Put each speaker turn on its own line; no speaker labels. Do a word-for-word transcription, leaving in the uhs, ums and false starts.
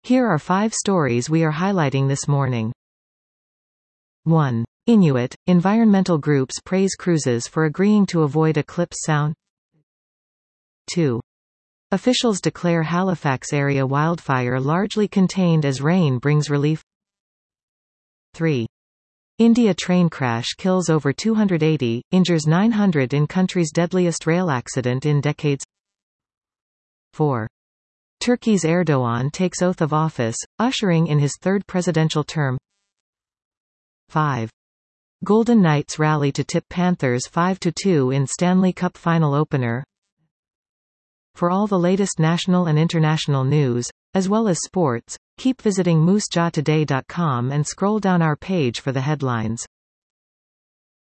Here are five stories we are highlighting this morning. one. Inuit, environmental groups praise cruises for agreeing to avoid eclipse sound. two. Officials declare Halifax area wildfire largely contained as rain brings relief. three. India train crash kills over two hundred eighty, injures nine hundred in country's deadliest rail accident in decades. four. Turkey's Erdogan takes oath of office, ushering in his third presidential term. five. Golden Knights rally to tip Panthers five to two in Stanley Cup final opener. For all the latest national and international news, as well as sports, keep visiting moose jaw today dot com and scroll down our page for the headlines.